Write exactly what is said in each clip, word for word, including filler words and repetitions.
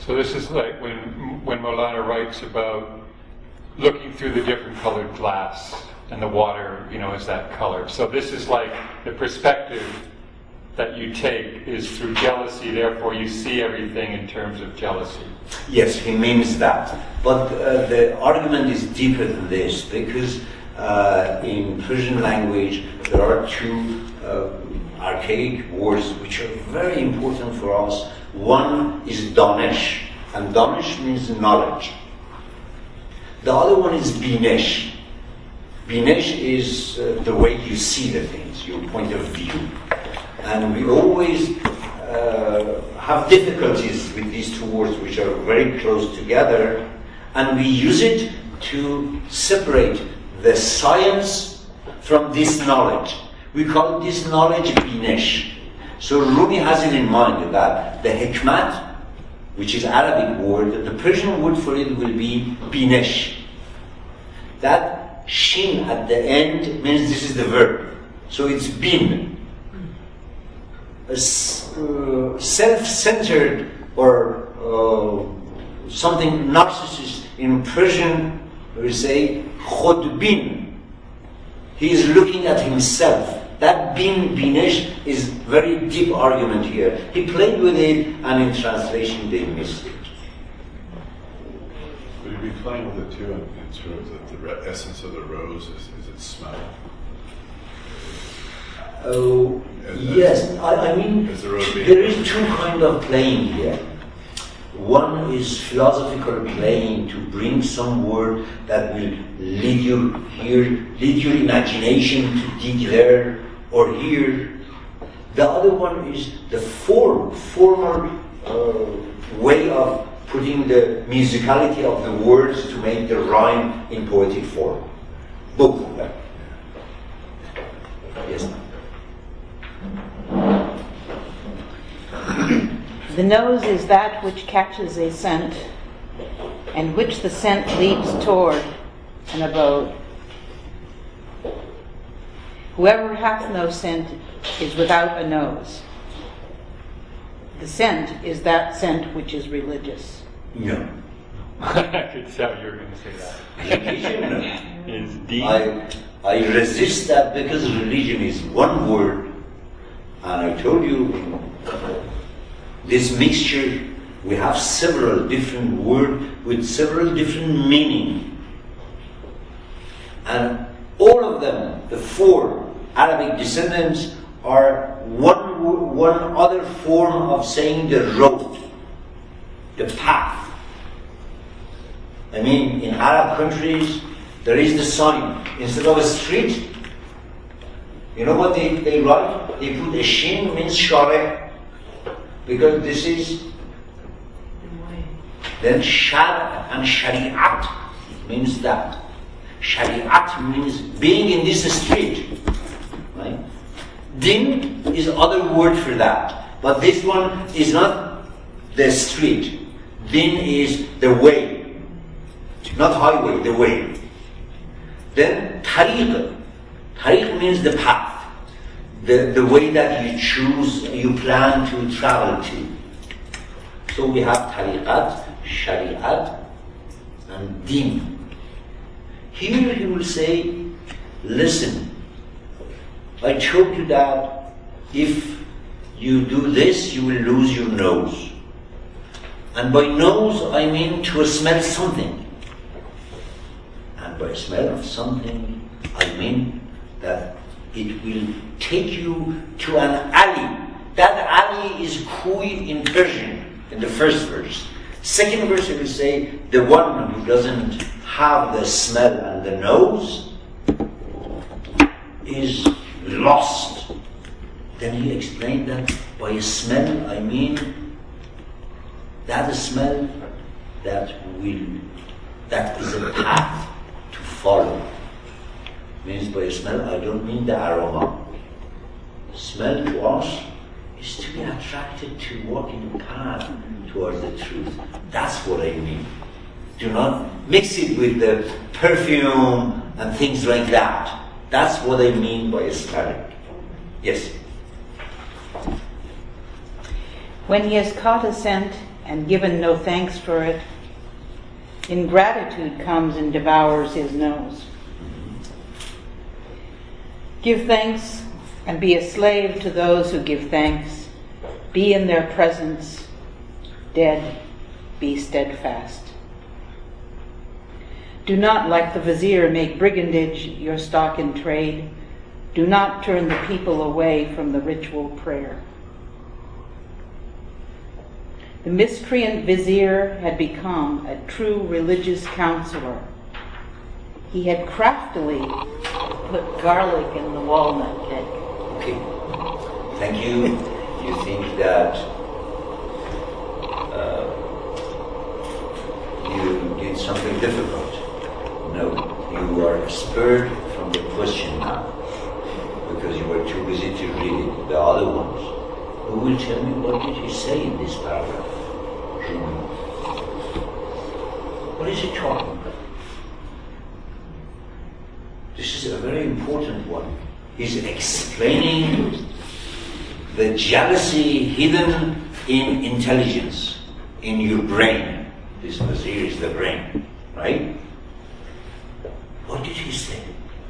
So this is like when when Maulana writes about looking through the different colored glass, and the water, you know, is that color. So this is like the perspective that you take is through jealousy, therefore you see everything in terms of jealousy. Yes, he means that. But uh, the argument is deeper than this, because uh, in Persian language there are two uh, archaic words which are very important for us. One is danish, and danish means knowledge. The other one is binesh. Binesh is uh, the way you see the things, your point of view. And we always uh, have difficulties with these two words, which are very close together, and we use it to separate the science from this knowledge. We call this knowledge binesh. So Rumi has it in mind that the hikmat, which is Arabic word, the Persian word for it will be binesh. That shin at the end means this is the verb. So it's bin. A uh, self-centered or uh, something narcissist in Persian, we say khudbin. He is looking at himself. That bin, binesh, is very deep argument here. He played with it, and in translation they missed it. Would you be playing with it too in terms of the re- essence of the rose? Is, is it smell? Oh, yes. I, I mean, is the rose there is two kind of playing here. One is philosophical playing to bring some word that will lead you here, lead your imagination to dig there or here. The other one is the form, formal uh, way of putting the musicality of the words to make the rhyme in poetic form. Both of them. Yes, ma'am. The nose is that which catches a scent, and which the scent leads toward an abode. Whoever hath no scent is without a nose. The scent is that scent which is religious. No. I could tell you were going to say that. Religion, no. Is deep. I, I resist that because religion is one word, and I told you this mixture, we have several different words with several different meaning. And all of them, the four Arabic descendants, are one, one other form of saying the road, the path. I mean, in Arab countries, there is the sign. Instead of a street, you know what they, they write? They put a shin, means share. Because this is, then shar and shari'at means that. Shari'at means being in this street. Right? Din is other word for that. But this one is not the street. Din is the way. Not highway, the way. Then tariq. Tariq means the path. The, the way that you choose, you plan to travel to. So we have tariqat, shari'at, and din. Here he will say, listen, I told you that if you do this, you will lose your nose. And by nose, I mean to smell something. And by smell of something, I mean that it will take you to an alley. That alley is kui in Persian, in the first verse. Second verse, it will say, the one who doesn't have the smell and the nose is lost. Then he explained that by smell, I mean that smell that will, that is a path to follow. Means by smell, I don't mean the aroma. Smell to us is to be attracted to walk in the path towards the truth. That's what I mean. Do not mix it with the perfume and things like that. That's what I mean by smelling. Yes? When he has caught a scent, and given no thanks for it, ingratitude comes and devours his nose. Give thanks and be a slave to those who give thanks. Be in their presence. Dead, be steadfast. Do not, like the vizier, make brigandage your stock in trade. Do not turn the people away from the ritual prayer. The miscreant vizier had become a true religious counselor. He had craftily put garlic in the walnut cake. Okay, thank you. You think that uh, you did something difficult. No, you are spurred from the question now because you were too busy to read it, the other ones. Who will tell me what did he say in this paragraph? What is he talking about? This is a very important one. He's explaining the jealousy hidden in intelligence, in your brain. This Wazir is the brain, right? What did he say?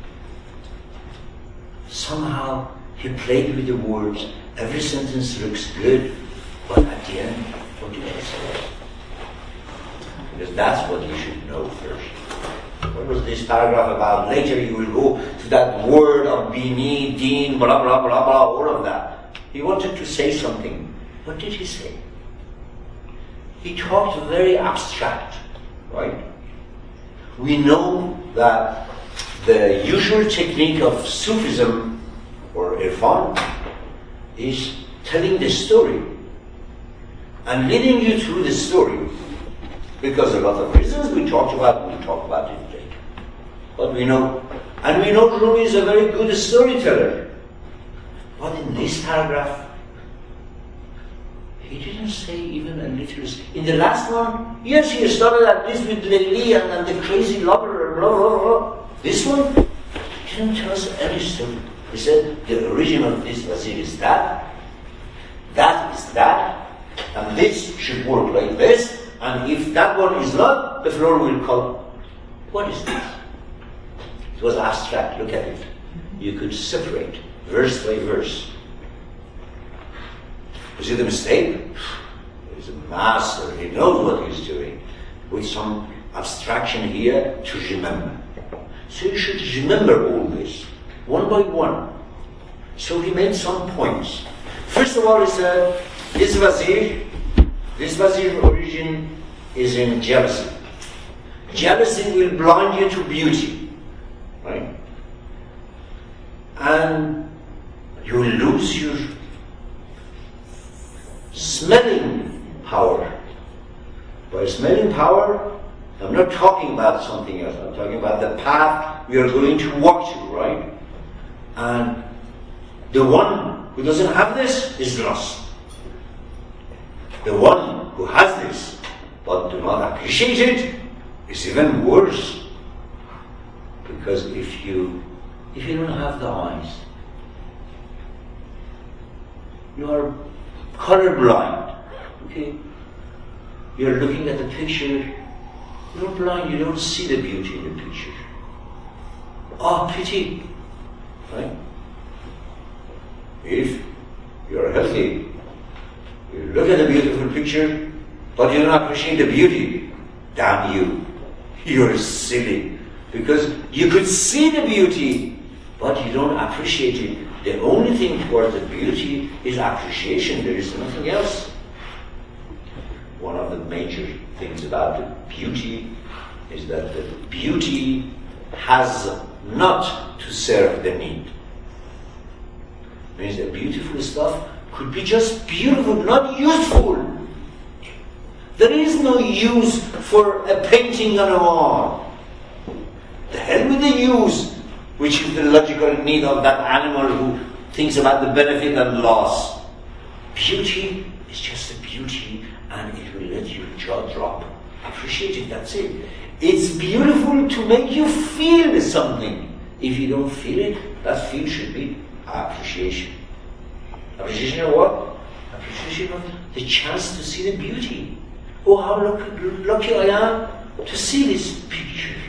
Somehow he played with the words. Every sentence looks good, but at the end, what did he say? Because that's what you should know first. What was this paragraph about? Later you will go to that word of bini, deen, blah, blah, blah, blah, all of that. He wanted to say something. What did he say? He talked very abstract, right? We know that the usual technique of Sufism or Irfan is telling the story and leading you through the story. Because a lot of reasons we talked about, we talk about it later. But we know, and we know Rumi is a very good storyteller. But in this paragraph, he didn't say even a little. In the last one, yes, he started at this with Lily and, and the crazy lover, blah, blah, blah. This one, he didn't tell us any story. He said, the origin of this Wazir is that, that is that, and this should work like this, and if that one is not, the floor will come. What is this? It was abstract, look at it. You could separate verse by verse. Was it a mistake? He's a master, he knows what he's doing. With some abstraction here to remember. So you should remember all this, one by one. So he made some points. First of all, he said, this Wazir, this Wazir origin is in jealousy. Jealousy will blind you to beauty, right? And you will lose your smelling power. By smelling power, I'm not talking about something else. I'm talking about the path we are going to walk to, right? And the one who doesn't have this is lost. The one who has this but do not appreciate it is even worse. Because if you if you don't have the eyes, you are colorblind. Okay? You're looking at the picture, you're blind, you don't see the beauty in the picture. Oh, pity. Right? If you're healthy, you look at a beautiful picture, but you don't appreciate the beauty, damn you. You're silly. Because you could see the beauty, but you don't appreciate it. The only thing towards the beauty is appreciation. There is nothing else. One of the major things about the beauty is that the beauty has not to serve the need. Means the beautiful stuff could be just beautiful, not useful. There is no use for a painting on a wall. The hell with the use, which is the logical need of that animal who thinks about the benefit and loss. Beauty is just a beauty, and it will let your jaw drop. Appreciate it, that's it. It's beautiful to make you feel something. If you don't feel it, that feel should be appreciation. Appreciation of what? Appreciation of the chance to see the beauty. Oh, how lucky, lucky I am to see this picture